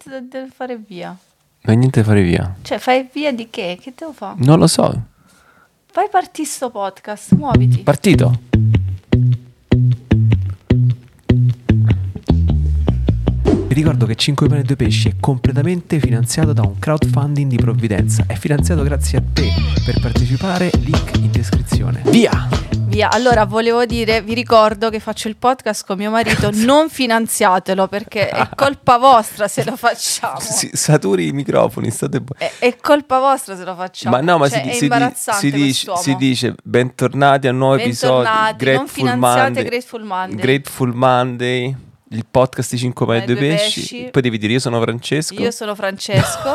niente da fare via. Non hai niente da fare via. Cioè, fai via di che? Che devo fare? Non lo so. Fai partire sto podcast, muoviti. Partito. Vi ricordo che 5 pane e 2 pesci è completamente finanziato da un crowdfunding di provvidenza. È finanziato grazie a te. Per partecipare, link in descrizione. Via! Via. Allora, volevo dire, vi ricordo che faccio il podcast con mio marito, non finanziatelo perché è colpa vostra se lo facciamo. Saturi i microfoni, state È colpa vostra se lo facciamo. Ma no, ma cioè, è imbarazzante si dice bentornati a un nuovo episodio. Non finanziate Grateful Monday. Grateful Monday, il podcast di 5 pane e 2 pesci. Poi devi dire io sono Francesco. Io sono Francesco.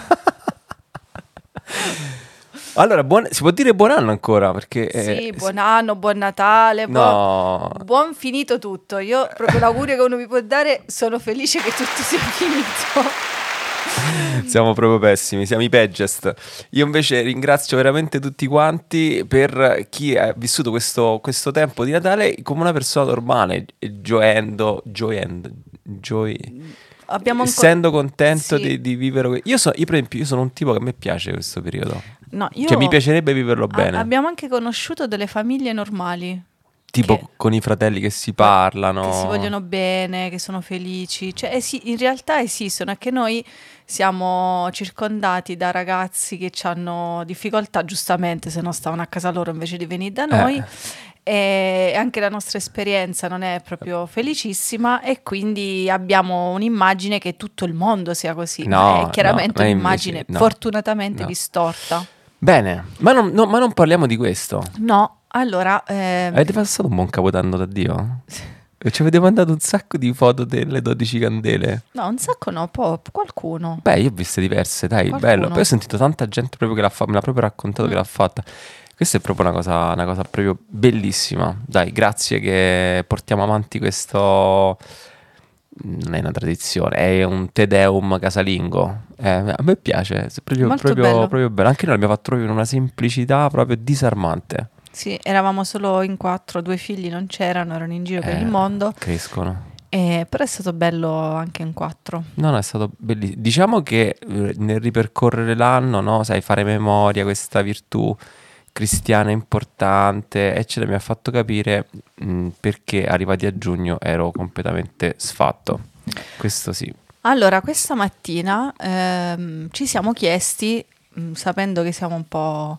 Allora, si può dire buon anno ancora? Perché, sì, buon anno, buon Natale, buon finito tutto. Io proprio l'augurio che uno mi può dare, sono felice che tutto sia finito. Siamo proprio pessimi, siamo i peggest. Io invece ringrazio veramente tutti quanti per chi ha vissuto questo tempo di Natale come una persona normale, essendo contento sì. di vivere. Io per esempio, io sono un tipo che a me piace questo periodo. No, Cioè mi piacerebbe viverlo bene. Abbiamo anche conosciuto delle famiglie normali. Tipo con i fratelli che si parlano. Che si vogliono bene, che sono felici. Cioè, in realtà esistono, è che noi siamo circondati da ragazzi che hanno difficoltà, giustamente, se no stavano a casa loro invece di venire da noi. E anche la nostra esperienza non è proprio felicissima e quindi abbiamo un'immagine che tutto il mondo sia così. No, è chiaramente un'immagine invece, fortunatamente distorta. Bene, ma non parliamo di questo. No, allora... Avete passato un buon Capodanno da Dio? Ci avete mandato un sacco di foto delle 12 candele? No, un sacco no, qualcuno. Beh, io ho viste diverse, dai, bello. Poi ho sentito tanta gente proprio che l'ha fatta, me l'ha proprio raccontato che l'ha fatta. Questa è proprio una cosa proprio bellissima. Dai, grazie che portiamo avanti questo... Non è una tradizione, è un Te Deum casalingo. A me piace, è proprio bello. Anche noi l'abbiamo fatto proprio in una semplicità proprio disarmante. Sì, eravamo solo in 4, 2 figli non c'erano, erano in giro per il mondo. Crescono. Però è stato bello anche in 4. No, è stato bellissimo. Diciamo che nel ripercorrere l'anno, no, sai, fare memoria, questa virtù cristiana importante, eccetera, mi ha fatto capire perché arrivati a giugno ero completamente sfatto. Questo sì. Allora, questa mattina ci siamo chiesti, sapendo che siamo un po',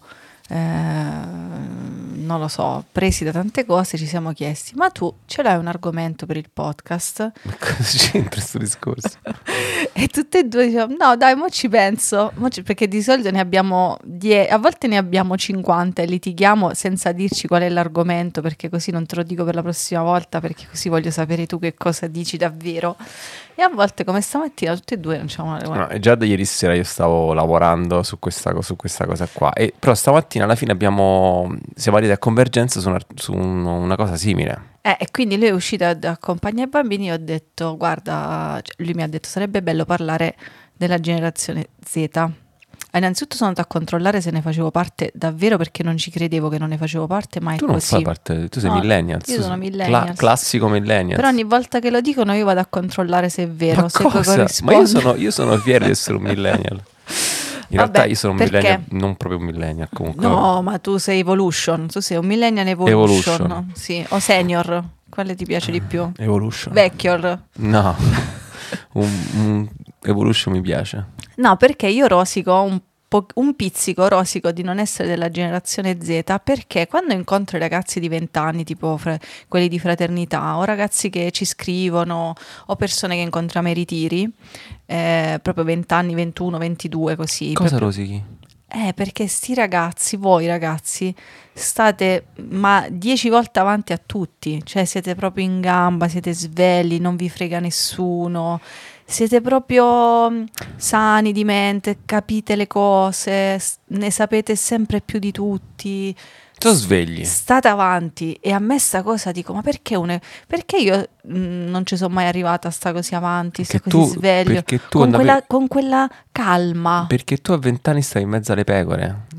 non lo so, presi da tante cose, ci siamo chiesti, ma tu ce l'hai un argomento per il podcast? Ma cosa c'entra questo discorso? E tutte e due diciamo, no dai, mo ci penso, perché di solito ne abbiamo 10, a volte ne abbiamo 50 e litighiamo senza dirci qual è l'argomento, perché così non te lo dico per la prossima volta, perché così voglio sapere tu che cosa dici davvero. E a volte come stamattina tutte e due non c'è no, già da ieri sera io stavo lavorando su questa cosa qua, però stamattina alla fine siamo arrivati a convergenza su una cosa simile. E quindi lui è uscito ad accompagnare i bambini e ho detto, guarda, lui mi ha detto sarebbe bello parlare della generazione Z. Innanzitutto sono andata a controllare se ne facevo parte davvero, perché non ci credevo che non ne facevo parte, ma tu è non così. Fai parte, tu sei millennials. Io sono millennials. Classico millennials. Però ogni volta che lo dicono io vado a controllare se è vero, ma se cosa? corrisponde. Ma io sono fiero di essere un millennial. In realtà io sono un millennial, non proprio un millennial comunque. No, ma tu sei Evolution, tu sei un millennial Evolution. Sì, o senior, quale ti piace di più? Evolution. Vecchior. No, un Evolution mi piace. No, perché io rosico un pizzico rosico di non essere della generazione Z, perché quando incontro i ragazzi di 20 anni, tipo quelli di fraternità, o ragazzi che ci scrivono, o persone che incontriamo ai ritiri, proprio 20 anni, 21, 22, così. Cosa rosichi? Perché voi ragazzi state 10 volte avanti a tutti, cioè siete proprio in gamba, siete svegli, non vi frega nessuno, siete proprio sani di mente, capite le cose, ne sapete sempre più di tutti. Sono svegli. State avanti. E a me sta cosa dico, ma perché io non ci sono mai arrivata a sta così avanti, sto così sveglio, con quella calma. Perché tu a 20 anni stavi in mezzo alle pecore.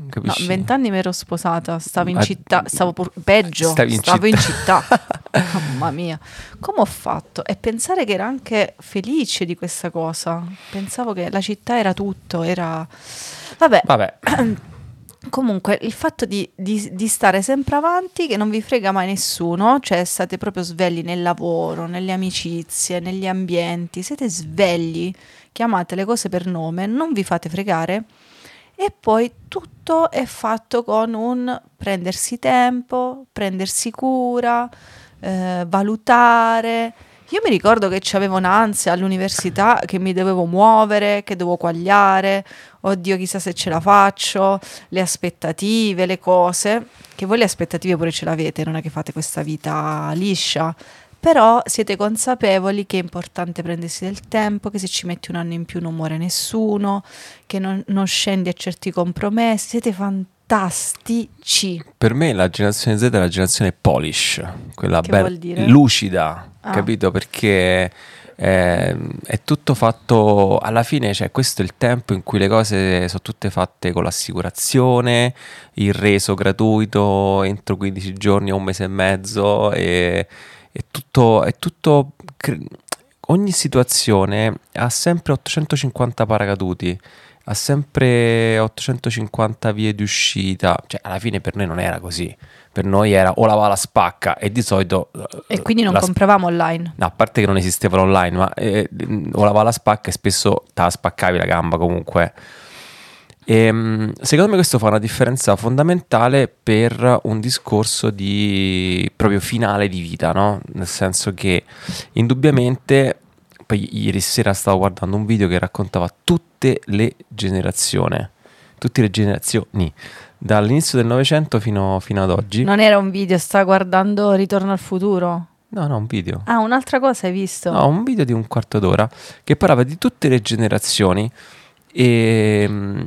capisci? No, 20 anni mi ero sposata, stavo in città, peggio, stavo in città. Mamma mia, come ho fatto? E pensare che ero anche felice di questa cosa. Pensavo che la città era tutto, era... Vabbè. Comunque, il fatto di stare sempre avanti, che non vi frega mai nessuno, cioè state proprio svegli nel lavoro, nelle amicizie, negli ambienti, siete svegli, chiamate le cose per nome, non vi fate fregare, e poi tutto è fatto con un prendersi tempo, prendersi cura, valutare. Io mi ricordo che c'avevo un'ansia all'università, che mi dovevo muovere, che dovevo quagliare, oddio chissà se ce la faccio, le aspettative, le cose, che voi le aspettative pure ce l'avete, non è che fate questa vita liscia, però siete consapevoli che è importante prendersi del tempo, che se ci metti un anno in più non muore nessuno, che non scendi a certi compromessi, siete fantastici. Per me la generazione Z è la generazione polish, quella Che vuol dire? lucida, capito? Perché è tutto fatto alla fine, cioè questo è il tempo in cui le cose sono tutte fatte con l'assicurazione, il reso gratuito entro 15 giorni o un mese e mezzo, e ogni situazione ha sempre 850 paracaduti, ha sempre 850 vie di uscita, cioè alla fine per noi non era così, per noi era o la va la spacca, e di solito... E quindi non compravamo online? No, a parte che non esisteva l'online, ma o la va la spacca e spesso te la spaccavi la gamba comunque. Secondo me questo fa una differenza fondamentale per un discorso di proprio finale di vita, no? Nel senso che indubbiamente... Poi ieri sera stavo guardando un video che raccontava tutte le generazioni, dall'inizio del Novecento fino ad oggi. Non era un video, stava guardando Ritorno al futuro? No, un video. Ah, un'altra cosa hai visto? No, un video di un quarto d'ora che parlava di tutte le generazioni ed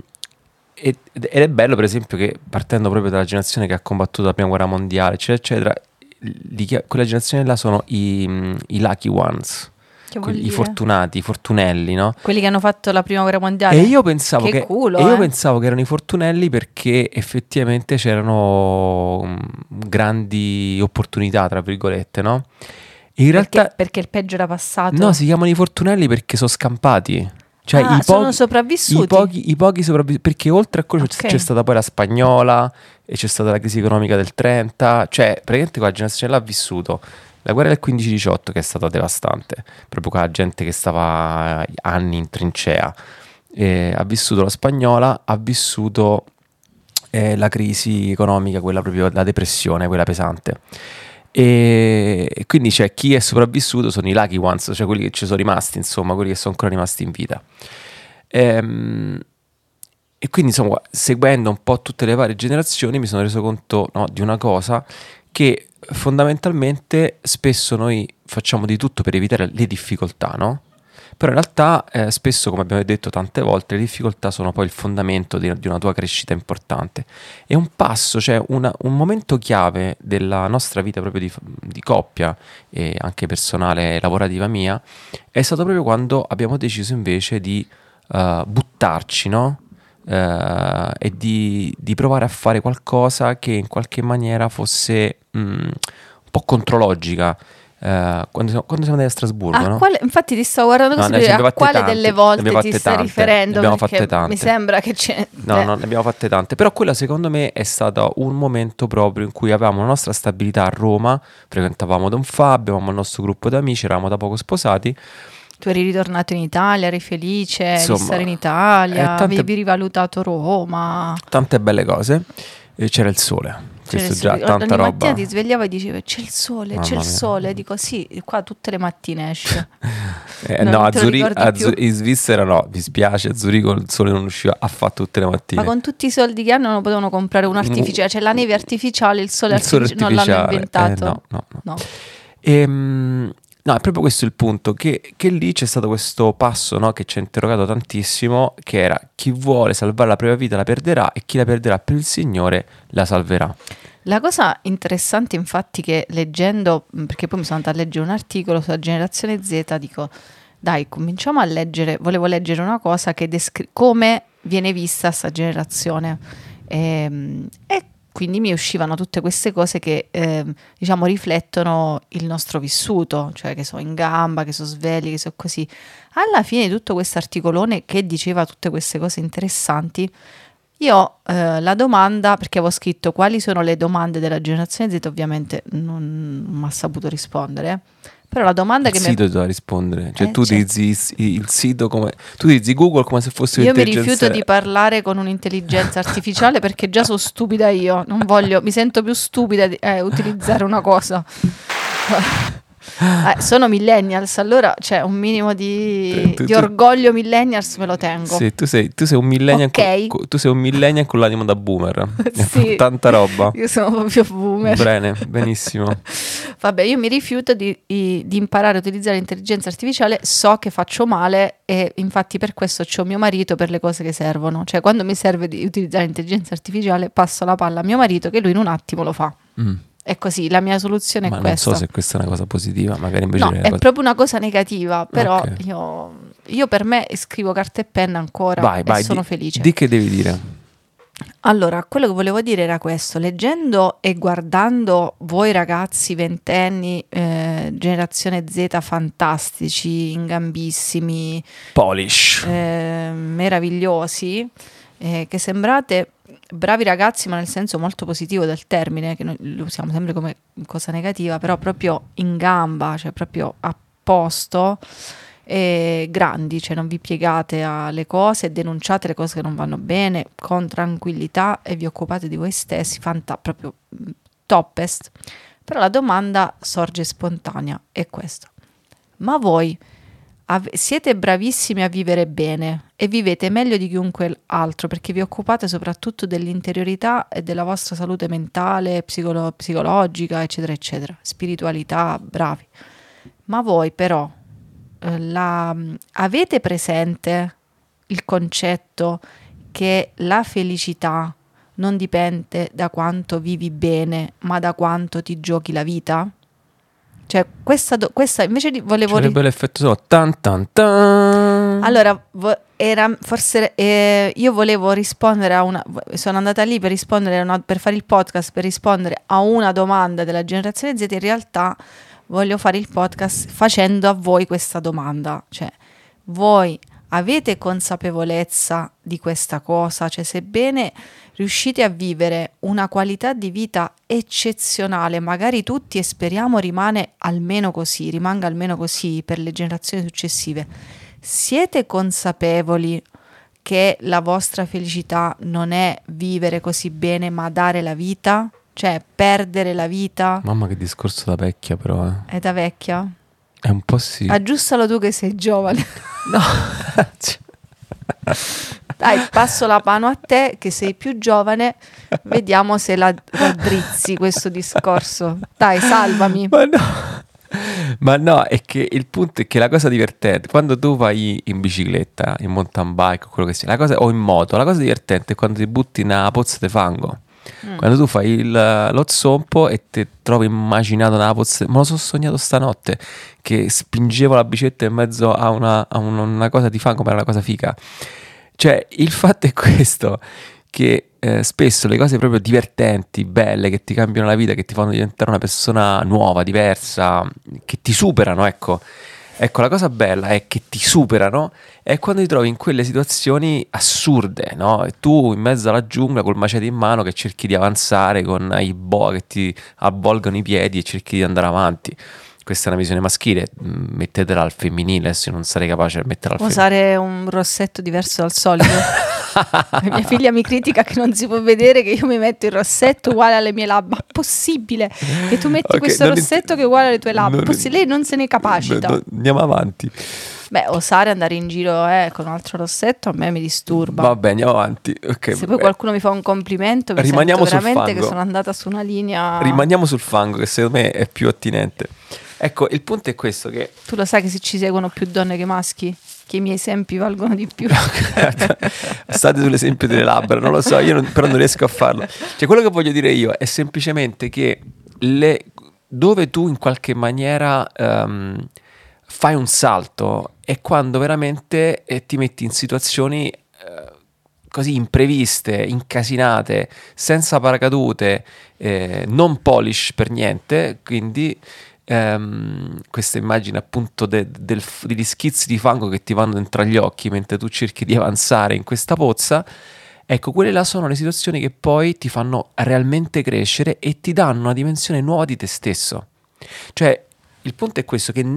è bello, per esempio, che partendo proprio dalla generazione che ha combattuto la prima guerra mondiale, eccetera, quella generazione là sono i lucky ones. I fortunati, i fortunelli, no? Quelli che hanno fatto la prima guerra mondiale. E io pensavo che erano i fortunelli perché effettivamente c'erano grandi opportunità, tra virgolette, no? In realtà perché il peggio era passato. No, si chiamano i fortunelli perché sono scampati. Cioè sono sopravvissuti. I pochi sopravvissuti, perché oltre a quello c'è stata poi la spagnola e c'è stata la crisi economica del 30, cioè praticamente quella generazione là ha vissuto la guerra del 15-18, che è stata devastante, proprio con la gente che stava anni in trincea, ha vissuto la spagnola, ha vissuto la crisi economica, quella proprio, la depressione, quella pesante. E quindi c'è chi è sopravvissuto, sono i lucky ones, cioè quelli che ci sono rimasti, insomma, quelli che sono ancora rimasti in vita. E quindi, insomma, seguendo un po' tutte le varie generazioni, mi sono reso conto, no, di una cosa, che fondamentalmente spesso noi facciamo di tutto per evitare le difficoltà, no? Però in realtà spesso, come abbiamo detto tante volte, le difficoltà sono poi il fondamento di una tua crescita importante. E un passo, cioè un momento chiave della nostra vita proprio di coppia e anche personale, lavorativa mia, è stato proprio quando abbiamo deciso invece di buttarci, no? E di provare a fare qualcosa che in qualche maniera fosse un po' contrologica. Quando siamo andati a Strasburgo, no? Infatti ti sto guardando così, a quale delle volte ti stai riferendo? Ne abbiamo fatte tante. Mi sembra che c'è... No, ne abbiamo fatte tante. Però quella secondo me è stato un momento proprio in cui avevamo la nostra stabilità a Roma, frequentavamo Don Fabio, avevamo il nostro gruppo d'amici, eravamo da poco sposati. Tu eri ritornato in Italia, eri felice di stare in Italia, avevi rivalutato Roma. Tante belle cose. C'era il sole. Questo già tanta roba. Ogni mattina ti svegliavo e dicevi c'è il sole, c'è il sole. Dico sì, qua tutte le mattine esce. No, in Svizzera no, mi spiace, a Zurigo il sole non usciva affatto tutte le mattine. Ma con tutti i soldi che hanno non potevano comprare un artificiale, cioè la neve artificiale, il sole artificiale non l'hanno inventato. No. No, è proprio questo il punto, che lì c'è stato questo passo, no, che ci ha interrogato tantissimo, che era: chi vuole salvare la propria vita la perderà, e chi la perderà per il Signore la salverà. La cosa interessante, infatti, che leggendo, perché poi mi sono andata a leggere un articolo sulla generazione Z, dico dai, cominciamo a leggere, volevo leggere una cosa che come viene vista sta generazione. E quindi mi uscivano tutte queste cose che diciamo riflettono il nostro vissuto, cioè che sono in gamba, che sono svegli, che sono così. Alla fine di tutto questo articolone che diceva tutte queste cose interessanti, io la domanda, perché avevo scritto quali sono le domande della generazione Z, ovviamente non mi ha saputo rispondere, però la domanda il che sito doveva rispondere, cioè tu certo. utilizzi il sito come tu utilizzi Google come se fosse Io mi un'intelligenza. rifiuto di parlare con un'intelligenza artificiale perché già sono stupida io, non voglio, mi sento più stupida di utilizzare una cosa. Sono millennials, allora c'è un minimo di orgoglio millennials me lo tengo. Sì, tu sei un millennial, Ok. tu sei un millennial con l'animo da boomer. Sì, Tanta roba. io sono proprio boomer. Bene, benissimo. Vabbè, io mi rifiuto di imparare a utilizzare l'intelligenza artificiale, so che faccio male e infatti per questo c'ho mio marito per le cose che servono. Cioè quando mi serve di utilizzare l'intelligenza artificiale passo la palla a mio marito che lui in un attimo lo fa. È così, la mia soluzione è Ma questa. non so se questa è una cosa positiva, magari invece No, è proprio una cosa negativa, però Ok. io per me scrivo carta e penna ancora e sono felice. Di che devi dire? Allora, quello che volevo dire era questo, leggendo e guardando voi ragazzi ventenni, generazione Z fantastici, ingambissimi, Polish. meravigliosi, che sembrate bravi ragazzi, ma nel senso molto positivo del termine, che noi lo usiamo sempre come cosa negativa, però proprio in gamba, cioè proprio a posto, e grandi, cioè non vi piegate alle cose, denunciate le cose che non vanno bene con tranquillità e vi occupate di voi stessi, proprio toppest. Però la domanda sorge spontanea, è questa: ma voi siete bravissimi a vivere bene e vivete meglio di chiunque altro perché vi occupate soprattutto dell'interiorità e della vostra salute mentale, psicologica, eccetera, eccetera, spiritualità, bravi. Ma voi però avete presente il concetto che la felicità non dipende da quanto vivi bene, ma da quanto ti giochi la vita? Cioè, questa invece volevo... Sarebbe l'effetto solo tan tan tan. Allora, io volevo rispondere sono andata lì per rispondere per fare il podcast, per rispondere a una domanda della generazione Z. In realtà voglio fare il podcast facendo a voi questa domanda. Cioè, voi avete consapevolezza di questa cosa? Cioè, sebbene riuscite a vivere una qualità di vita eccezionale, magari tutti, e speriamo rimanga almeno così per le generazioni successive, siete consapevoli che la vostra felicità non è vivere così bene, ma dare la vita? Cioè, perdere la vita? Mamma, che discorso da vecchia, però. È da vecchia? È un po' sì. Aggiustalo tu che sei giovane. No. Dai, passo la mano a te che sei più giovane, vediamo se la raddrizzi questo discorso. Dai, salvami. Ma no, è che il punto è che la cosa divertente, quando tu vai in bicicletta, in mountain bike o quello che sia, o in moto, la cosa divertente è quando ti butti in una pozza di fango. Quando tu fai lo zompo e ti trovi immaginato nella pozza, me lo sono sognato stanotte che spingevo la bicicletta in mezzo a una cosa di fango, ma era una cosa figa. Cioè, il fatto è questo, che spesso le cose proprio divertenti, belle, che ti cambiano la vita, che ti fanno diventare una persona nuova, diversa, che ti superano, ecco. Ecco, la cosa bella è che ti superano è quando ti trovi in quelle situazioni assurde, no? E tu in mezzo alla giungla col machete in mano che cerchi di avanzare con i boa che ti avvolgono i piedi e cerchi di andare avanti. Questa è una visione maschile, mettetela al femminile se non sarei capace di metterla al femminile. Usare un rossetto diverso dal solito. Mia figlia mi critica che non si può vedere che io mi metto il rossetto uguale alle mie labbra. Ma possibile che tu metti questo rossetto che è uguale alle tue labbra? Lei non se ne capacita. Andiamo avanti. Beh, osare andare in giro con un altro rossetto a me mi disturba. Va bene, andiamo avanti. Okay, se poi qualcuno mi fa un complimento mi rimaniamo sento veramente sul fango. che sono andata su una linea. Rimaniamo sul fango, che secondo me è più attinente. Ecco, il punto è questo, che tu lo sai che se ci seguono più donne che maschi, che i miei esempi valgono di più. State sull'esempio delle labbra, non lo so, però non riesco a farlo. Cioè, quello che voglio dire io è semplicemente che dove tu in qualche maniera fai un salto è quando veramente ti metti in situazioni così impreviste, incasinate, senza paracadute, non polish per niente, quindi questa immagine appunto degli schizzi di fango che ti vanno dentro agli occhi mentre tu cerchi di avanzare in questa pozza. Ecco, quelle là sono le situazioni che poi ti fanno realmente crescere e ti danno una dimensione nuova di te stesso. Cioè, il punto è questo, che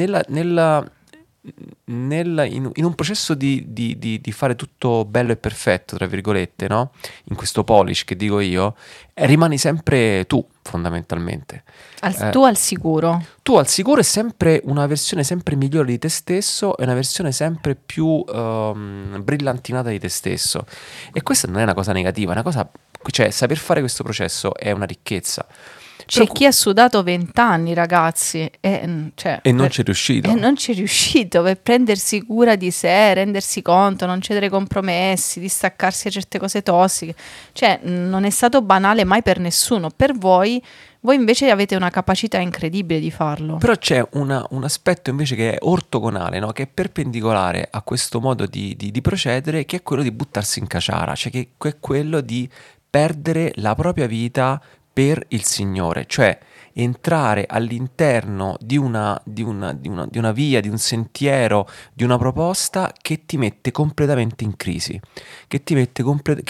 in un processo di fare tutto bello e perfetto, tra virgolette, no? In questo polish che dico io, rimani sempre tu, fondamentalmente. Tu al sicuro. Tu al sicuro è sempre una versione sempre migliore di te stesso e una versione sempre più brillantinata di te stesso. E questa non è una cosa negativa, è una cosa, cioè saper fare questo processo è una ricchezza. C'è chi ha sudato 20 anni, ragazzi, e non ci è riuscito. E non ci è riuscito per prendersi cura di sé, rendersi conto, non cedere compromessi, distaccarsi da certe cose tossiche. Cioè, non è stato banale mai per nessuno. Per voi invece avete una capacità incredibile di farlo. Però c'è un aspetto invece che è ortogonale, no? Che è perpendicolare a questo modo di procedere, che è quello di buttarsi in caciara, cioè che è quello di perdere la propria vita per il Signore, cioè entrare all'interno di una via, di un sentiero, di una proposta che ti mette completamente in crisi, che ti mette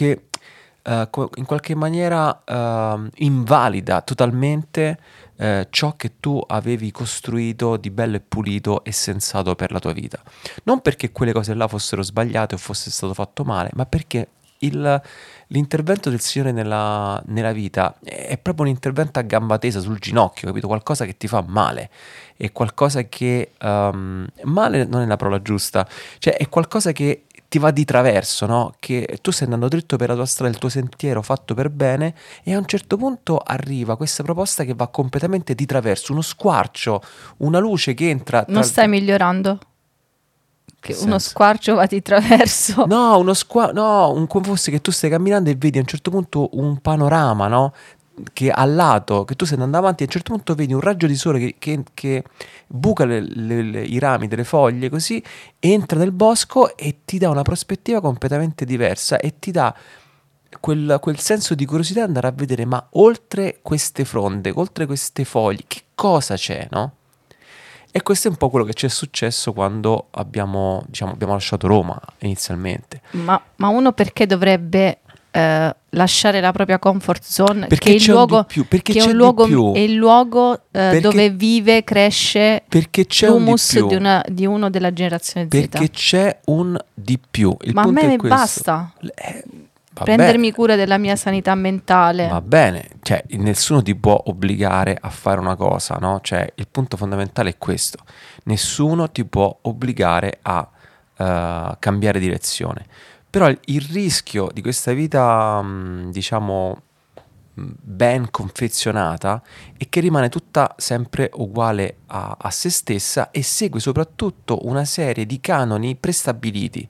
in qualche maniera invalida totalmente ciò che tu avevi costruito di bello e pulito e sensato per la tua vita. Non perché quelle cose là fossero sbagliate o fosse stato fatto male, ma perché l'intervento del Signore nella vita è proprio un intervento a gamba tesa sul ginocchio, capito? Qualcosa che ti fa male, è qualcosa che male non è la parola giusta, cioè è qualcosa che ti va di traverso, no? Che tu stai andando dritto per la tua strada, il tuo sentiero fatto per bene, e a un certo punto arriva questa proposta che va completamente di traverso, uno squarcio, una luce che entra non stai migliorando? Che uno squarcio va di traverso. No, come fosse che tu stai camminando e vedi a un certo punto un panorama, no? Che al lato, che tu stai andando avanti e a un certo punto vedi un raggio di sole che buca i rami delle foglie, così entra nel bosco e ti dà una prospettiva completamente diversa e ti dà quel senso di curiosità di andare a vedere, ma oltre queste fronde, oltre queste foglie, che cosa c'è, no? E questo è un po' quello che ci è successo quando abbiamo lasciato Roma inizialmente. Ma uno perché dovrebbe lasciare la propria comfort zone? Perché che è il luogo, perché che c'è è un luogo, di più. È il luogo dove vive, cresce l'humus di uno della generazione Z. Perché c'è un di più. Ma a me ne basta. Prendermi cura della mia sanità mentale. Va bene, cioè nessuno ti può obbligare a fare una cosa, no? Cioè il punto fondamentale è questo: nessuno ti può obbligare a cambiare direzione. Però il rischio di questa vita, diciamo, ben confezionata è che rimane tutta sempre uguale a se stessa e segue soprattutto una serie di canoni prestabiliti.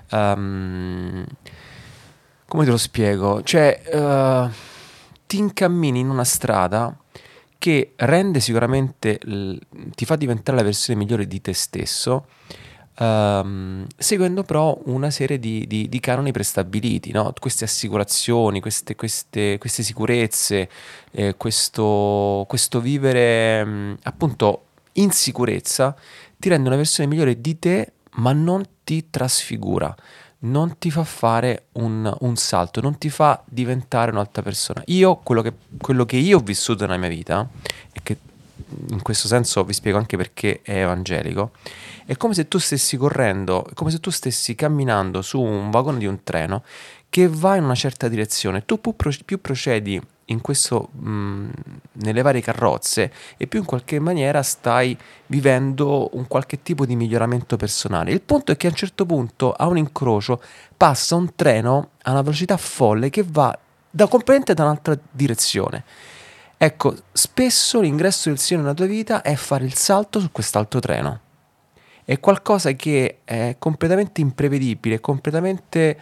Come te lo spiego? Cioè, ti incammini in una strada che rende sicuramente, ti fa diventare la versione migliore di te stesso, seguendo però una serie di canoni prestabiliti, no? Queste assicurazioni, queste sicurezze, questo vivere appunto in sicurezza ti rende una versione migliore di te, ma non ti trasfigura. Non ti fa fare un salto, non ti fa diventare un'altra persona. Quello che io ho vissuto nella mia vita, e che in questo senso vi spiego anche perché è evangelico, è come se tu stessi correndo, è come se tu stessi camminando su un vagone di un treno che va in una certa direzione. Tu più procedi in questo, nelle varie carrozze, e più in qualche maniera stai vivendo un qualche tipo di miglioramento personale. Il punto è che a un certo punto, a un incrocio, passa un treno a una velocità folle che va completamente da un'altra direzione. Ecco, spesso l'ingresso del Signore nella tua vita è fare il salto su quest'altro treno. È qualcosa che è completamente imprevedibile, completamente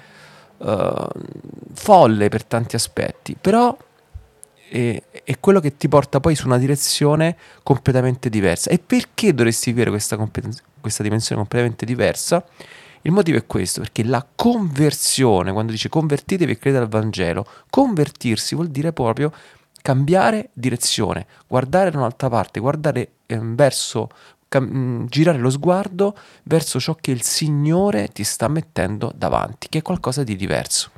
folle per tanti aspetti, però è quello che ti porta poi su una direzione completamente diversa. E perché dovresti vivere questa dimensione completamente diversa? Il motivo è questo, perché la conversione, quando dice convertitevi e credete al Vangelo, convertirsi vuol dire proprio cambiare direzione, guardare da un'altra parte, guardare girare lo sguardo verso ciò che il Signore ti sta mettendo davanti, che è qualcosa di diverso.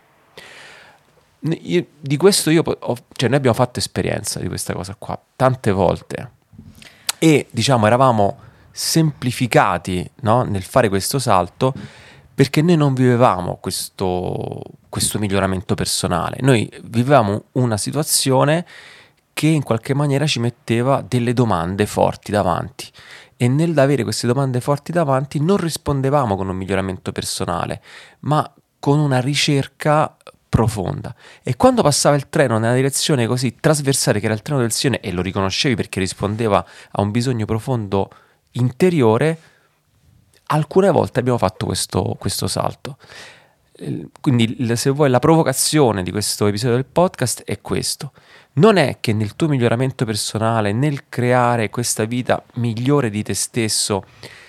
Di questo noi abbiamo fatto esperienza di questa cosa qua tante volte e diciamo eravamo semplificati, no, nel fare questo salto, perché noi non vivevamo questo miglioramento personale, noi vivevamo una situazione che in qualche maniera ci metteva delle domande forti davanti, e nell'avere queste domande forti davanti non rispondevamo con un miglioramento personale, ma con una ricerca profonda. E quando passava il treno nella direzione così trasversale che era il treno del Signore, e lo riconoscevi perché rispondeva a un bisogno profondo interiore, alcune volte abbiamo fatto questo salto. Quindi, se vuoi, la provocazione di questo episodio del podcast è questo: non è che nel tuo miglioramento personale, nel creare questa vita migliore di te stesso,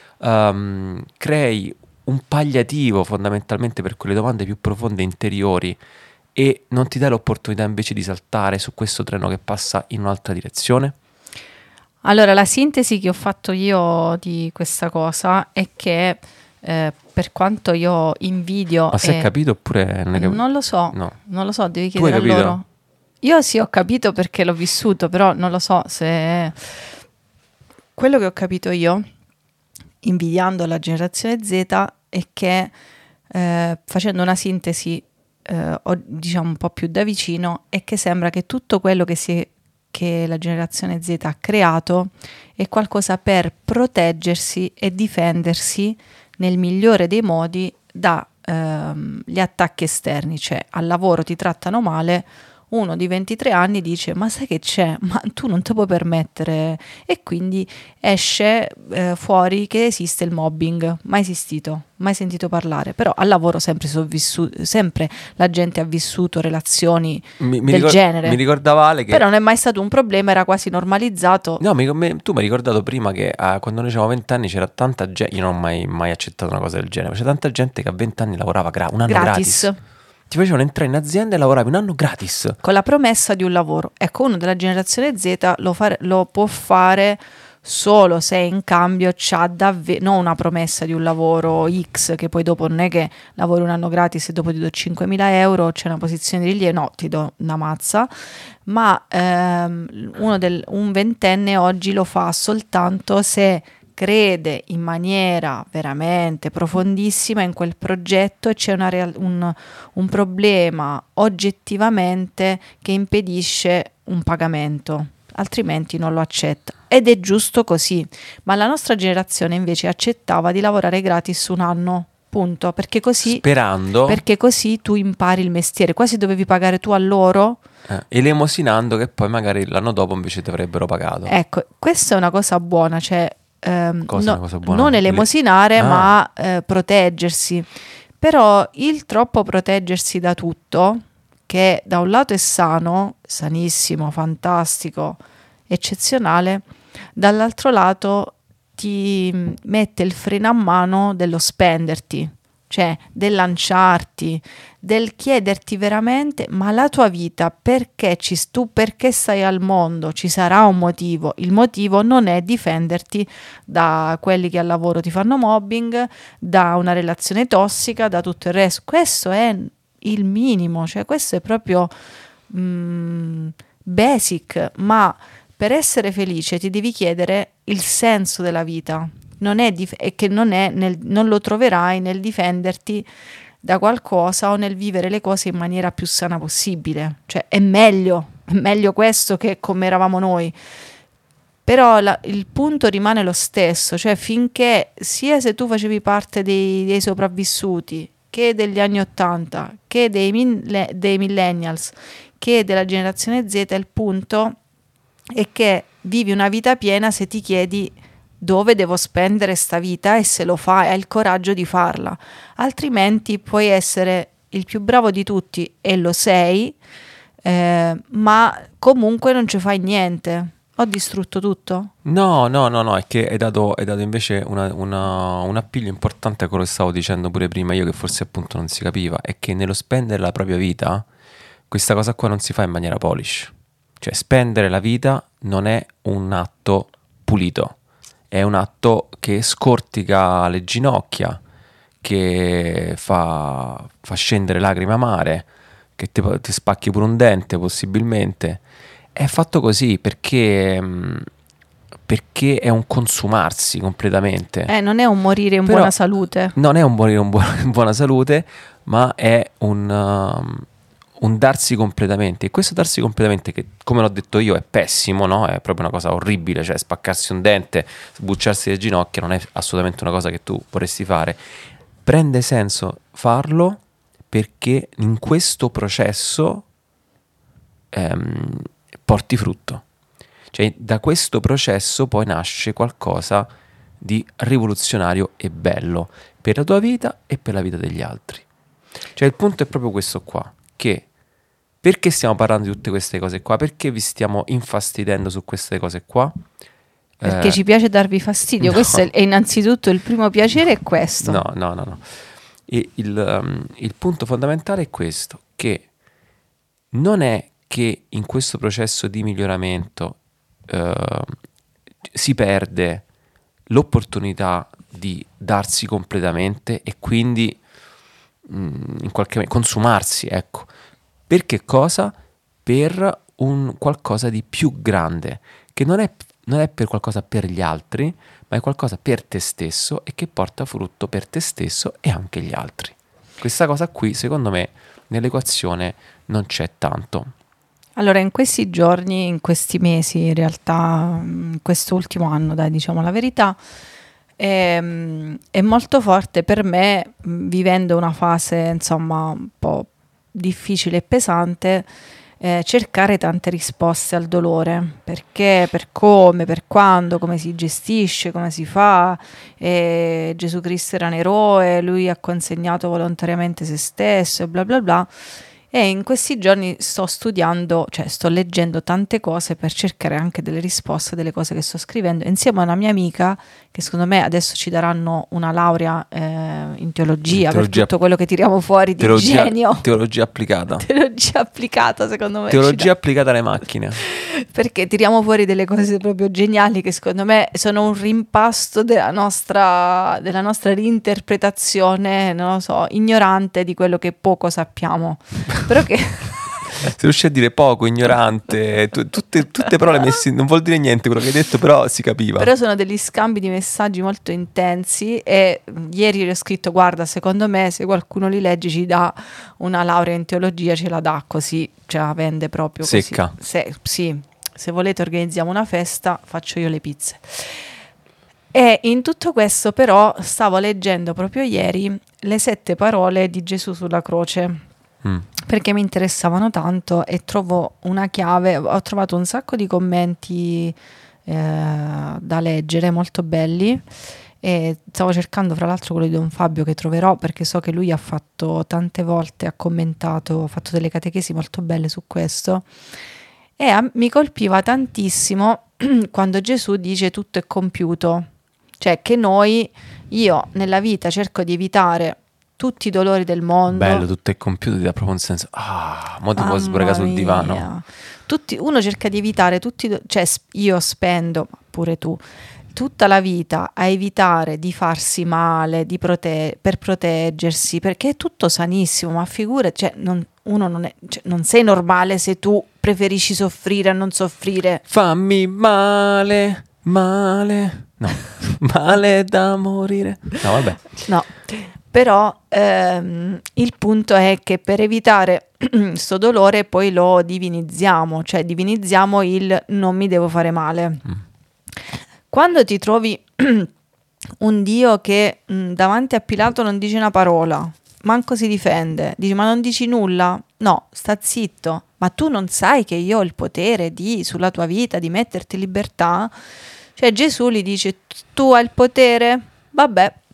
crei un palliativo fondamentalmente per quelle domande più profonde interiori, e non ti dai l'opportunità invece di saltare su questo treno che passa in un'altra direzione? Allora, la sintesi che ho fatto io di questa cosa è che per quanto io invidio... Ma sei capito oppure non hai capito? Non lo so, no. Non lo so, devi Tu hai chiedere a capito? loro. Io sì, ho capito perché l'ho vissuto, però non lo so se... Quello che ho capito io, invidiando la generazione Z, è che facendo una sintesi, diciamo un po' più da vicino, è che sembra che tutto quello che la generazione Z ha creato è qualcosa per proteggersi e difendersi nel migliore dei modi da gli attacchi esterni. Cioè, al lavoro ti trattano male, uno di 23 anni dice: ma sai che c'è? Ma tu non te puoi permettere. E quindi esce fuori che esiste il mobbing. Mai esistito, mai sentito parlare. Però al lavoro sempre la gente ha vissuto relazioni del genere. Mi ricordava Ale che... Però non è mai stato un problema, era quasi normalizzato. No, tu mi hai ricordato prima che quando noi avevamo 20 anni c'era tanta gente... Io non ho mai accettato una cosa del genere. C'era tanta gente che a 20 anni lavorava un anno gratis. Ti facevano entrare in azienda e lavoravi un anno gratis. Con la promessa di un lavoro. Ecco, uno della generazione Z lo può fare solo se in cambio c'ha davvero, non una promessa di un lavoro X, che poi dopo non è che lavori un anno gratis e dopo ti do 5.000 euro, c'è una posizione di rilievo, no, ti do una mazza. Ma un ventenne oggi lo fa soltanto se crede in maniera veramente profondissima in quel progetto e c'è un problema oggettivamente che impedisce un pagamento, altrimenti non lo accetta. Ed è giusto così, ma la nostra generazione invece accettava di lavorare gratis un anno, punto, perché così tu impari il mestiere, quasi dovevi pagare tu a loro. Elemosinando che poi magari l'anno dopo invece ti avrebbero pagato. Ecco, questa è una cosa buona, cioè una cosa buona? Non elemosinare, ma proteggersi. Però il troppo proteggersi da tutto, che da un lato è sano, sanissimo, fantastico, eccezionale, dall'altro lato ti mette il freno a mano dello spenderti, cioè del lanciarti, del chiederti veramente: ma la tua vita perché perché stai al mondo? Ci sarà un motivo. Il motivo non è difenderti da quelli che al lavoro ti fanno mobbing, da una relazione tossica, da tutto il resto. Questo è il minimo, cioè questo è proprio basic, ma per essere felice ti devi chiedere il senso della vita. Non lo troverai nel difenderti da qualcosa o nel vivere le cose in maniera più sana possibile. Cioè è meglio questo che come eravamo noi. Però il punto rimane lo stesso, cioè finché, sia se tu facevi parte dei sopravvissuti, che degli anni 80, che dei millennials, che della generazione Z, il punto è che vivi una vita piena se ti chiedi dove devo spendere sta vita e se lo fai, hai il coraggio di farla. Altrimenti puoi essere il più bravo di tutti e lo sei, ma comunque non ci fai niente. Ho distrutto tutto? No, è che hai dato invece un appiglio importante a quello che stavo dicendo pure prima io, che forse appunto non si capiva, è che nello spendere la propria vita, questa cosa qua non si fa in maniera polish. Cioè, spendere la vita non è un atto pulito, è un atto che scortica le ginocchia, che fa scendere lacrime amare, che ti spacchi pure un dente possibilmente. È fatto così perché è un consumarsi completamente. Non è un morire in Però buona salute. non è un morire in buona salute, ma è un darsi completamente. E questo darsi completamente, che come l'ho detto io, è pessimo, no? È proprio una cosa orribile, cioè spaccarsi un dente, sbucciarsi le ginocchia, non è assolutamente una cosa che tu vorresti fare. Prende senso farlo perché in questo processo porti frutto. Cioè, da questo processo poi nasce qualcosa di rivoluzionario e bello per la tua vita e per la vita degli altri. Cioè, il punto è proprio questo qua, che perché stiamo parlando di tutte queste cose qua? Perché vi stiamo infastidendo su queste cose qua? Perché ci piace darvi fastidio. No. Questo è innanzitutto il primo piacere, è questo. No. E il punto fondamentale è questo, che non è che in questo processo di miglioramento si perde l'opportunità di darsi completamente e quindi in qualche modo consumarsi, ecco. Per che cosa? Per un qualcosa di più grande, che non è per qualcosa per gli altri, ma è qualcosa per te stesso e che porta frutto per te stesso e anche gli altri. Questa cosa qui, secondo me, nell'equazione non c'è tanto. Allora, in questi giorni, in questi mesi, in realtà, in questo ultimo anno, dai, diciamo la verità, è molto forte per me, vivendo una fase, insomma, un po' difficile e pesante, cercare tante risposte al dolore, perché, per come, per quando, come si gestisce, come si fa. Gesù Cristo era un eroe, lui ha consegnato volontariamente se stesso e bla bla bla. E in questi giorni sto studiando, cioè sto leggendo tante cose per cercare anche delle risposte delle cose che sto scrivendo, insieme a una mia amica che secondo me adesso ci daranno una laurea in teologia per tutto quello che tiriamo fuori di genio. Teologia applicata. Teologia applicata, secondo me. Teologia applicata alle macchine. Perché tiriamo fuori delle cose proprio geniali che secondo me sono un rimpasto della nostra reinterpretazione, non lo so, ignorante di quello che poco sappiamo. Però che se riusci a dire poco, ignorante, tutte parole messe, non vuol dire niente quello che hai detto, però si capiva. Però sono degli scambi di messaggi molto intensi e ieri gli ho scritto: guarda, secondo me se qualcuno li legge ci dà una laurea in teologia, ce la dà così, ce la vende proprio secca. Sì, se volete organizziamo una festa, faccio io le pizze. E in tutto questo però stavo leggendo proprio ieri le 7 parole di Gesù sulla croce. Perché mi interessavano tanto e trovo una chiave. Ho trovato un sacco di commenti da leggere molto belli e stavo cercando fra l'altro quello di Don Fabio, che troverò perché so che lui ha fatto tante volte, ha commentato, ha fatto delle catechesi molto belle su questo e mi colpiva tantissimo quando Gesù dice tutto è compiuto, cioè che io nella vita cerco di evitare tutti i dolori del mondo. Bello, tutto è compiuto, ti dà proprio un senso. Mo ti puoi sbragare sul divano. Uno cerca di evitare cioè io spendo, pure tu, tutta la vita a evitare di farsi male, per proteggersi, perché è tutto sanissimo, ma figurati, cioè non sei normale se tu preferisci soffrire a non soffrire. Fammi male, no, male da morire. No, vabbè. No. Però il punto è che per evitare sto dolore poi lo divinizziamo, cioè divinizziamo il non mi devo fare male. Quando ti trovi un Dio che davanti a Pilato non dice una parola, manco si difende, dice ma non dici nulla? No, sta zitto, ma tu non sai che io ho il potere sulla tua vita, di metterti in libertà? Cioè Gesù gli dice tu hai il potere? Vabbè.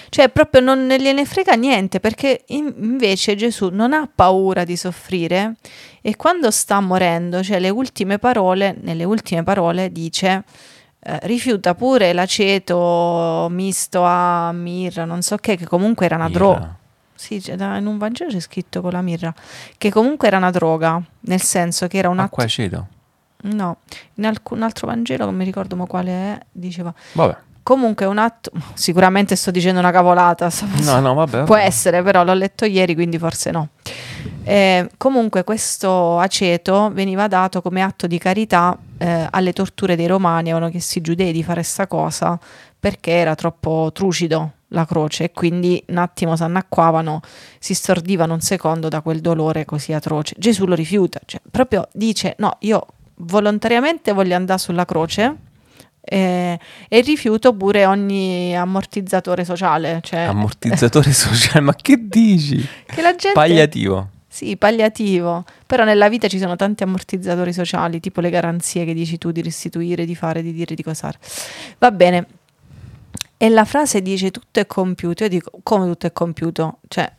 Cioè proprio non gliene frega niente, perché invece Gesù non ha paura di soffrire, e quando sta morendo, cioè nelle ultime parole dice rifiuta pure l'aceto misto a mirra, non so che comunque era una droga. Sì, in un Vangelo c'è scritto con la mirra, che comunque era una droga, nel senso che era un acqua aceto? No, in un altro Vangelo, non mi ricordo ma quale è, diceva. Vabbè. Comunque un atto, sicuramente sto dicendo una cavolata, no, vabbè. Può essere, però l'ho letto ieri, quindi forse no. Comunque questo aceto veniva dato come atto di carità alle torture dei Romani, avevano chiesto ai Giudei di fare sta cosa perché era troppo trucido la croce, e quindi un attimo si annacquavano, si stordivano un secondo da quel dolore così atroce. Gesù lo rifiuta, cioè proprio dice no, io volontariamente voglio andare sulla croce, e rifiuto pure ogni ammortizzatore sociale. Cioè, ammortizzatore sociale, ma che dici? Che la gente... Palliativo. Sì, palliativo, però nella vita ci sono tanti ammortizzatori sociali, tipo le garanzie che dici tu di restituire, di fare, di dire, di cosare. Va bene. E la frase dice tutto è compiuto. Io dico, come tutto è compiuto? Cioè,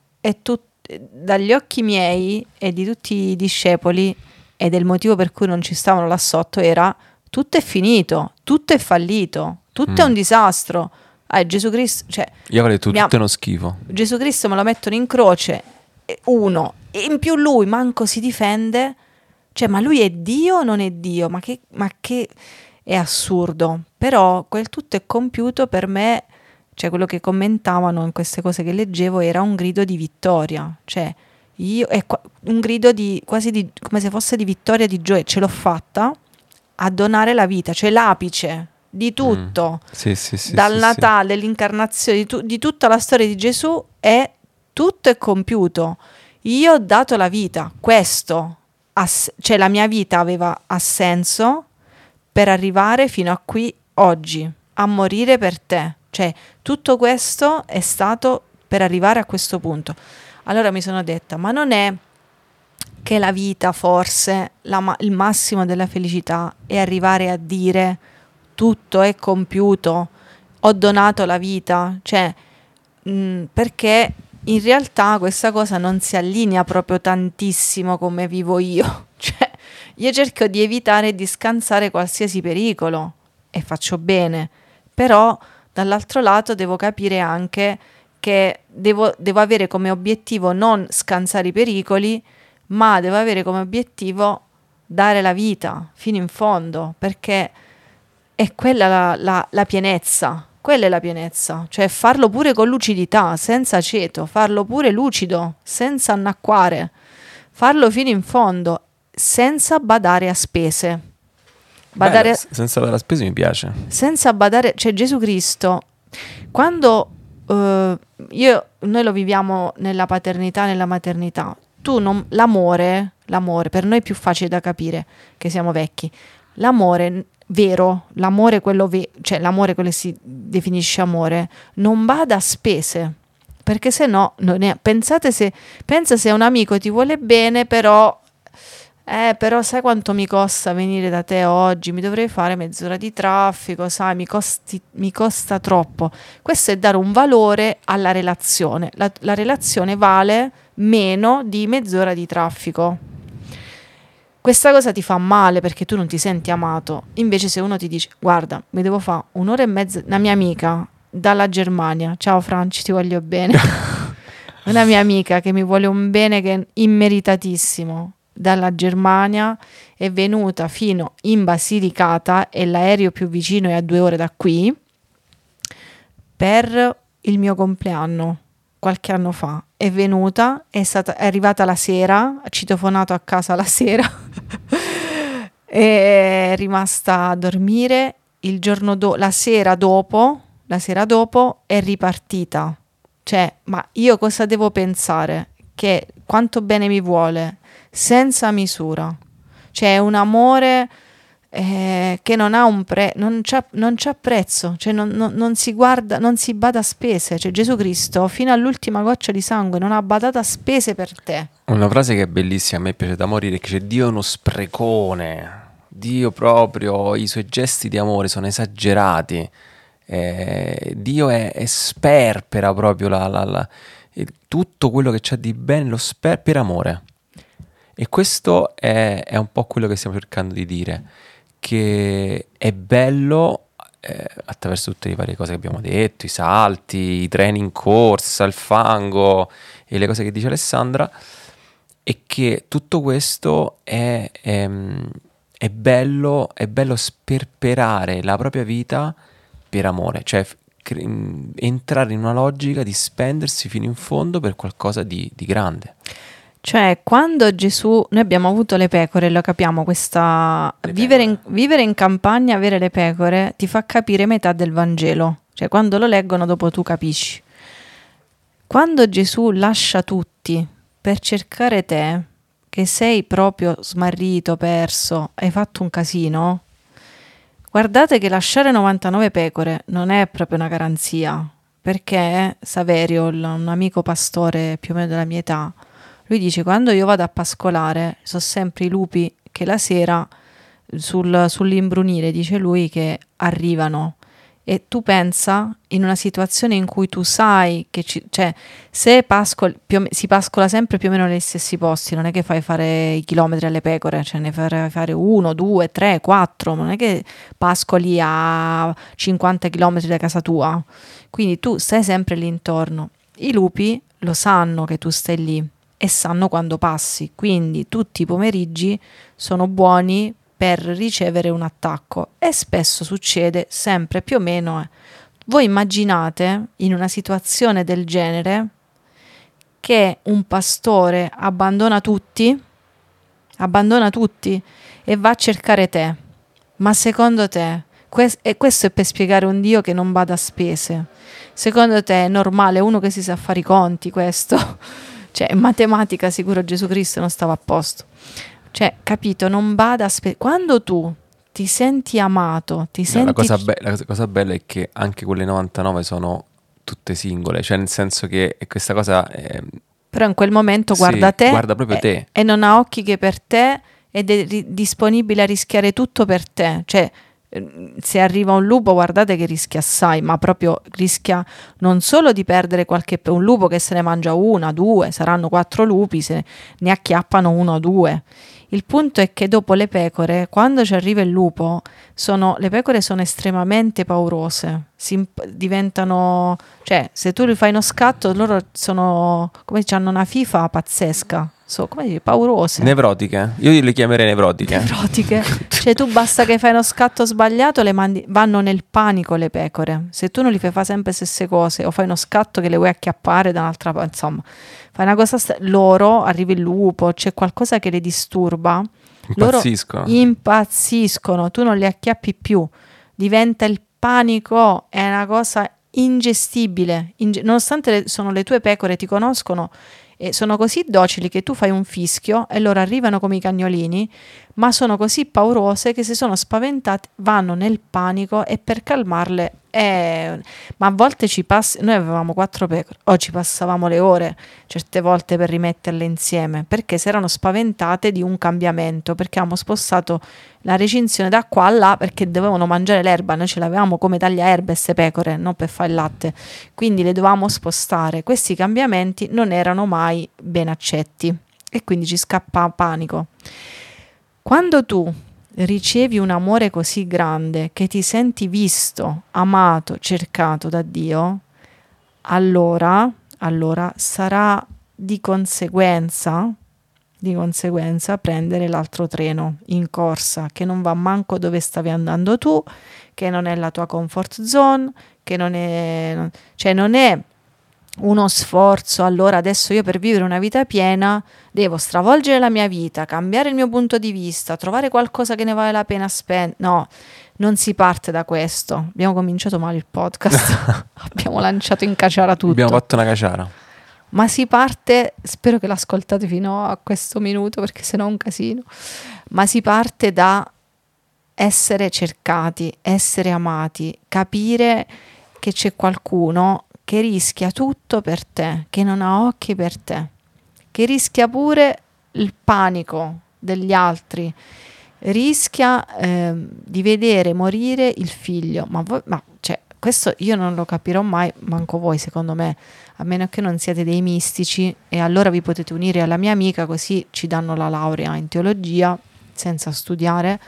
dagli occhi miei e di tutti i discepoli, ed è il motivo per cui non ci stavano là sotto, era tutto è finito, tutto è fallito, tutto è un disastro. Gesù Cristo, cioè, io avrei detto tutto è uno schifo. Gesù Cristo me lo mettono in croce, uno, e in più lui manco si difende, cioè, ma lui è Dio o non è Dio? Ma che è assurdo. Però quel tutto è compiuto per me, cioè quello che commentavano in queste cose che leggevo era un grido di vittoria, cioè un grido quasi come se fosse di vittoria, di gioia. Ce l'ho fatta a donare la vita, cioè l'apice di tutto, sì, dal Natale, l'incarnazione, di tutta la storia di Gesù, è tutto è compiuto. Io ho dato la vita, cioè la mia vita ha senso per arrivare fino a qui oggi, a morire per te. Cioè tutto questo è stato per arrivare a questo punto. Allora mi sono detta, ma non è che la vita forse il massimo della felicità è arrivare a dire tutto è compiuto, ho donato la vita, cioè perché in realtà questa cosa non si allinea proprio tantissimo come vivo io, cioè io cerco di evitare di scansare qualsiasi pericolo e faccio bene, però dall'altro lato devo capire anche che devo avere come obiettivo non scansare i pericoli, ma devo avere come obiettivo dare la vita fino in fondo, perché è quella la pienezza, quella è la pienezza, cioè farlo pure con lucidità, senza aceto, farlo pure lucido, senza annacquare, farlo fino in fondo, senza badare a spese. Senza badare a spese mi piace. Senza badare, cioè Gesù Cristo, quando noi lo viviamo nella paternità, nella maternità, l'amore per noi è più facile da capire che siamo vecchi. L'amore vero, l'amore quello cioè l'amore quello che si definisce amore, non bada a spese, perché se no non è. Pensa se un amico ti vuole bene, però sai quanto mi costa venire da te oggi, mi dovrei fare mezz'ora di traffico, sai, mi costa troppo. Questo è dare un valore alla relazione. La relazione vale meno di mezz'ora di traffico. Questa cosa ti fa male perché tu non ti senti amato. Invece se uno ti dice, guarda, mi devo fare un'ora e mezza, una mia amica dalla Germania, ciao Franci, ti voglio bene, una mia amica che mi vuole un bene che è immeritatissimo, dalla Germania è venuta fino in Basilicata, e l'aereo più vicino è a 2 ore da qui, per il mio compleanno. Qualche anno fa è venuta, è arrivata la sera, ha citofonato a casa la sera è rimasta a dormire. Il giorno la sera dopo è ripartita. Cioè, ma io cosa devo pensare? Che quanto bene mi vuole, senza misura. Cioè è un amore che non ha non c'ha prezzo, cioè non si guarda, non si bada a spese. Cioè Gesù Cristo fino all'ultima goccia di sangue non ha badato a spese per te. Una frase che è bellissima, a me piace da morire, che c'è: Dio è uno sprecone, Dio proprio, i suoi gesti di amore sono esagerati. Dio sperpera proprio tutto quello che c'è di bene, lo sperpera per amore. E questo è un po' quello che stiamo cercando di dire, che è bello attraverso tutte le varie cose che abbiamo detto, i salti, i treni in corsa, il fango e le cose che dice Alessandra, e che tutto questo è bello sperperare la propria vita per amore, cioè entrare in una logica di spendersi fino in fondo per qualcosa di grande. Cioè, quando Gesù, noi abbiamo avuto le pecore, lo capiamo, vivere in campagna, avere le pecore, ti fa capire metà del Vangelo. Cioè, quando lo leggono, dopo tu capisci. Quando Gesù lascia tutti per cercare te, che sei proprio smarrito, perso, hai fatto un casino, guardate che lasciare 99 pecore non è proprio una garanzia, perché Saverio, un amico pastore più o meno della mia età, lui dice: quando io vado a pascolare sono sempre i lupi che la sera sull'imbrunire, dice lui, che arrivano. E tu pensa, in una situazione in cui tu sai che cioè, se si pascola sempre più o meno negli stessi posti, non è che fai fare i chilometri alle pecore, cioè ne fai fare 1, 2, 3, 4, non è che pascoli a 50 chilometri da casa tua, quindi tu stai sempre lì intorno. I lupi lo sanno che tu stai lì e sanno quando passi, quindi tutti i pomeriggi sono buoni per ricevere un attacco, e spesso succede sempre più o meno. Voi immaginate in una situazione del genere che un pastore abbandona tutti e va a cercare te, ma secondo te, e questo è per spiegare un Dio che non bada a spese, secondo te è normale uno che si sa fare i conti questo? Cioè, in matematica sicuro Gesù Cristo non stava a posto. Cioè, capito, non bada a quando tu ti senti amato, La cosa bella è che anche quelle 99 sono tutte singole, cioè nel senso che questa cosa però in quel momento guarda te, guarda proprio te, e non ha occhi che per te, ed è disponibile a rischiare tutto per te. Cioè, se arriva un lupo, guardate che rischia assai, ma proprio rischia non solo di perdere un lupo che se ne mangia una, due, saranno 4 lupi, se ne acchiappano 1 o 2. Il punto è che dopo le pecore, quando ci arriva il lupo, le pecore sono estremamente paurose, diventano, cioè se tu li fai uno scatto, loro sono, come dice, hanno una fifa pazzesca, come dire, paurose. Nevrotiche, io le chiamerei nevrotiche. Cioè tu basta che fai uno scatto sbagliato, vanno nel panico le pecore. Se tu non li fai sempre le stesse cose, o fai uno scatto che le vuoi acchiappare da un'altra parte, insomma, fai una cosa, loro, arriva il lupo, c'è qualcosa che le disturba, impazziscono. Loro impazziscono, tu non li acchiappi più, diventa il panico, è una cosa ingestibile, nonostante sono le tue pecore, ti conoscono e sono così docili che tu fai un fischio e loro arrivano come i cagnolini, ma sono così paurose che se sono spaventate vanno nel panico, e per calmarle ma a volte noi avevamo 4 pecore, ci passavamo le ore certe volte per rimetterle insieme, perché si erano spaventate di un cambiamento, perché avevamo spostato la recinzione da qua a là perché dovevano mangiare l'erba, noi ce l'avevamo come tagliaerbe queste pecore, non per fare il latte, quindi le dovevamo spostare. Questi cambiamenti non erano mai ben accetti e quindi ci scappa panico. Quando tu ricevi un amore così grande, che ti senti visto, amato, cercato da Dio, allora sarà di conseguenza prendere l'altro treno in corsa, che non va manco dove stavi andando tu, che non è la tua comfort zone, che non è uno sforzo. Allora adesso io, per vivere una vita piena, devo stravolgere la mia vita, cambiare il mio punto di vista, trovare qualcosa che ne vale la pena spendere. No, non si parte da questo. Abbiamo cominciato male il podcast, abbiamo lanciato in caciara tutto. Abbiamo fatto una caciara. Ma si parte, spero che l'ascoltate fino a questo minuto, perché sennò è un casino, ma si parte da essere cercati, essere amati, capire che c'è qualcuno che rischia tutto per te, che non ha occhi per te, che rischia pure il panico degli altri, rischia di vedere morire il figlio, ma questo io non lo capirò mai, manco voi secondo me, a meno che non siete dei mistici, e allora vi potete unire alla mia amica, così ci danno la laurea in teologia senza studiare.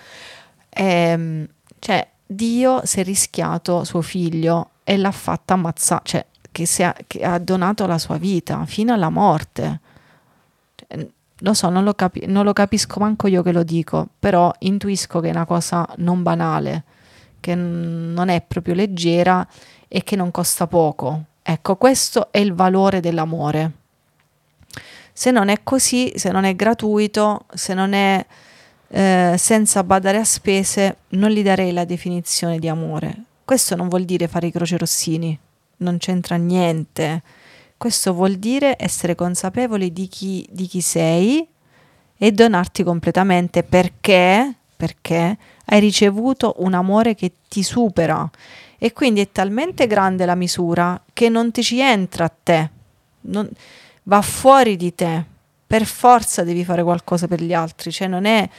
Cioè Dio si è rischiato suo figlio e l'ha fatta ammazzare, cioè che ha donato la sua vita fino alla morte. Lo so, non lo capisco manco io che lo dico, però intuisco che è una cosa non banale, che non è proprio leggera e che non costa poco. Ecco, questo è il valore dell'amore. Se non è così, se non è gratuito, se non è senza badare a spese, non gli darei la definizione di amore. Questo non vuol dire fare i crocerossini, non c'entra niente. Questo vuol dire essere consapevoli di chi sei e donarti completamente perché hai ricevuto un amore che ti supera, e quindi è talmente grande la misura che non ti ci entra a te, va fuori di te. Per forza devi fare qualcosa per gli altri, cioè non è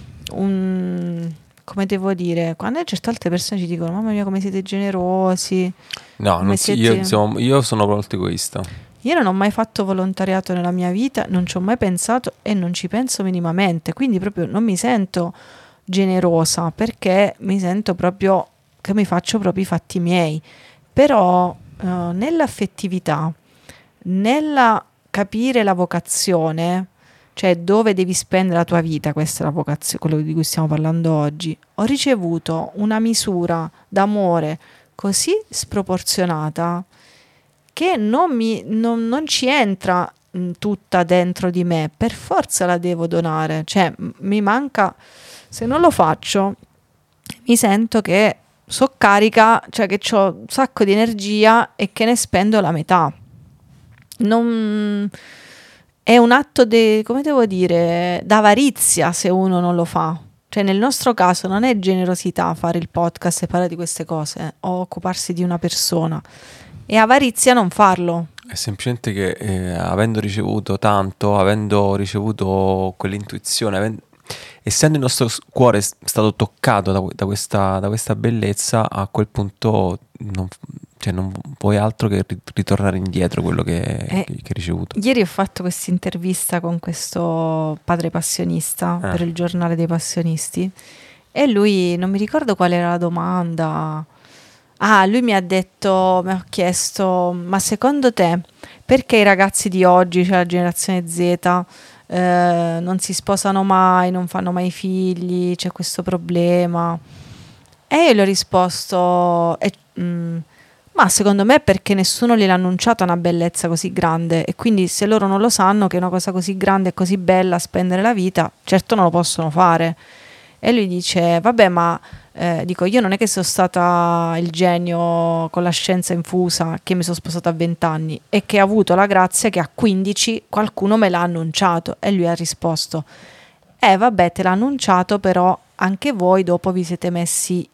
come devo dire, quando certe altre persone ci dicono mamma mia come siete generosi, no, io sono molto egoista. Io non ho mai fatto volontariato nella mia vita, non ci ho mai pensato e non ci penso minimamente, quindi proprio non mi sento generosa, perché mi sento proprio che mi faccio proprio i fatti miei. Però nell'affettività, nella capire la vocazione, cioè dove devi spendere la tua vita, questa è la vocazione, quello di cui stiamo parlando oggi, ho ricevuto una misura d'amore così sproporzionata che non ci entra tutta dentro di me, per forza la devo donare, cioè mi manca, se non lo faccio mi sento che so carica, cioè che ho un sacco di energia e che ne spendo la metà. Non è un atto come devo dire, d'avarizia se uno non lo fa. Cioè nel nostro caso non è generosità fare il podcast e parlare di queste cose o occuparsi di una persona, è avarizia non farlo. È semplicemente che avendo ricevuto tanto, avendo ricevuto quell'intuizione, essendo il nostro cuore stato toccato da questa bellezza, a quel punto non puoi altro che ritornare indietro quello che hai ricevuto. Ieri ho fatto questa intervista con questo padre passionista per il giornale dei passionisti, e lui, non mi ricordo qual era la domanda. Lui mi ha chiesto, ma secondo te perché i ragazzi di oggi, cioè la generazione Z, non si sposano mai, non fanno mai figli, c'è questo problema? E io gli ho risposto, ma secondo me è perché nessuno gliel'ha annunciata una bellezza così grande, e quindi se loro non lo sanno che è una cosa così grande e così bella spendere la vita, certo non lo possono fare. E lui dice, vabbè, ma dico, io non è che sono stata il genio con la scienza infusa che mi sono sposata a 20 anni e che ho avuto la grazia che a 15 qualcuno me l'ha annunciato. E lui ha risposto, vabbè, te l'ha annunciato, però anche voi dopo vi siete messi,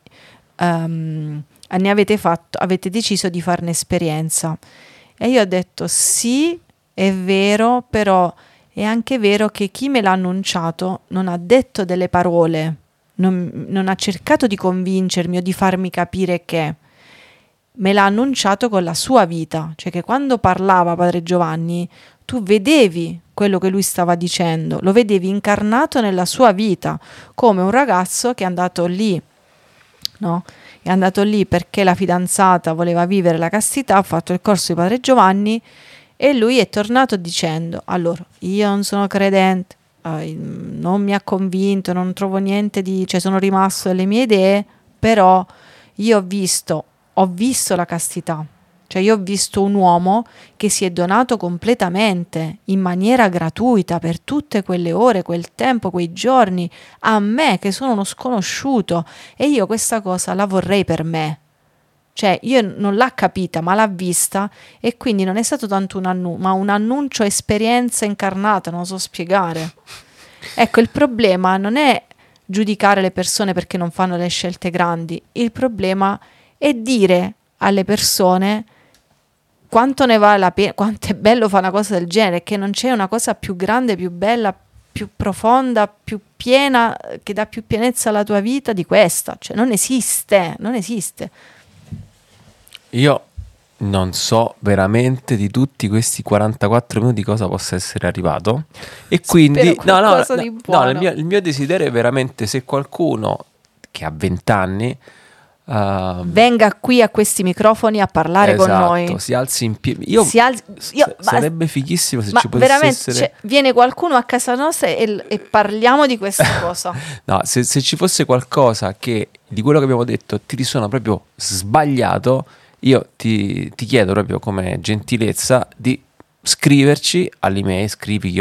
avete deciso di farne esperienza. E io ho detto, sì, è vero, però è anche vero che chi me l'ha annunciato non ha detto delle parole, non ha cercato di convincermi o di farmi capire che me l'ha annunciato con la sua vita, cioè che quando parlava Padre Giovanni tu vedevi quello che lui stava dicendo, lo vedevi incarnato nella sua vita, come un ragazzo che è andato lì, no? È andato lì perché la fidanzata voleva vivere la castità, ha fatto il corso di Padre Giovanni e lui è tornato dicendo, allora, io non sono credente, non mi ha convinto, non trovo niente cioè sono rimasto delle mie idee, però io ho visto la castità, cioè io ho visto un uomo che si è donato completamente, in maniera gratuita, per tutte quelle ore, quel tempo, quei giorni, a me che sono uno sconosciuto, e io questa cosa la vorrei per me. Cioè io non l'ha capita ma l'ha vista, e quindi non è stato tanto un annuncio, esperienza incarnata, non lo so spiegare. Ecco, il problema non è giudicare le persone perché non fanno le scelte grandi, il problema è dire alle persone quanto ne vale la pena, quanto è bello fare una cosa del genere, che non c'è una cosa più grande, più bella, più profonda, più piena, che dà più pienezza alla tua vita di questa. Cioè non esiste. Io non so veramente di tutti questi 44 minuti cosa possa essere arrivato. E quindi il mio desiderio è veramente, se qualcuno che ha 20 anni venga qui a questi microfoni a parlare con noi. Si alzi in piedi. Sarebbe fighissimo se ci potesse veramente, essere. Viene qualcuno a casa nostra e parliamo di questa cosa. No, se ci fosse qualcosa che di quello che abbiamo detto ti risuona proprio sbagliato, io ti chiedo proprio come gentilezza di scriverci all'email, scrivi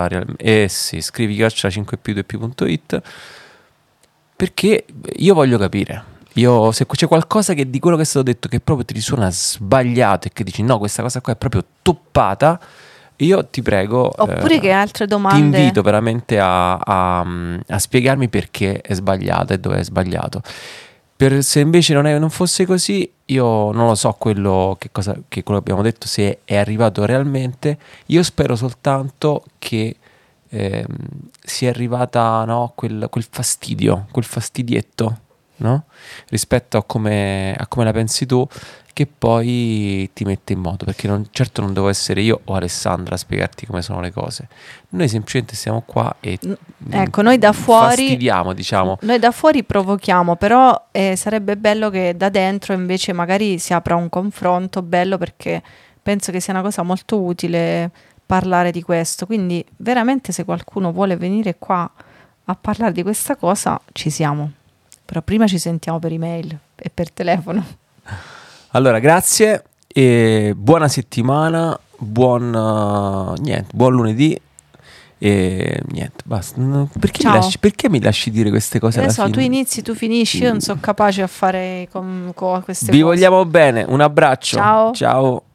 @5p2p.it, perché io voglio capire. Se c'è qualcosa che di quello che è stato detto che proprio ti risuona sbagliato e che dici no, questa cosa qua è proprio toppata, io ti prego, oppure che altre domande, ti invito veramente a spiegarmi perché è sbagliato e dove è sbagliato. Se invece non fosse così, io non lo so quello che abbiamo detto, se è arrivato realmente. Io spero soltanto che sia arrivata, no, quel fastidietto, no? Rispetto a come la pensi tu, che poi ti mette in moto, perché certo non devo essere io o Alessandra a spiegarti come sono le cose. Noi semplicemente siamo qua e noi da fuori fastidiamo, diciamo. Noi da fuori provochiamo, però sarebbe bello che da dentro invece magari si apra un confronto bello, perché penso che sia una cosa molto utile parlare di questo. Quindi veramente, se qualcuno vuole venire qua a parlare di questa cosa, ci siamo. Però prima ci sentiamo per email e per telefono. Allora, grazie e buona settimana, buon lunedì e niente, basta. Perché mi lasci dire queste cose alla fine? Tu inizi, tu finisci, io non sono capace a fare con queste cose. Vi vogliamo bene, un abbraccio. Ciao. Ciao.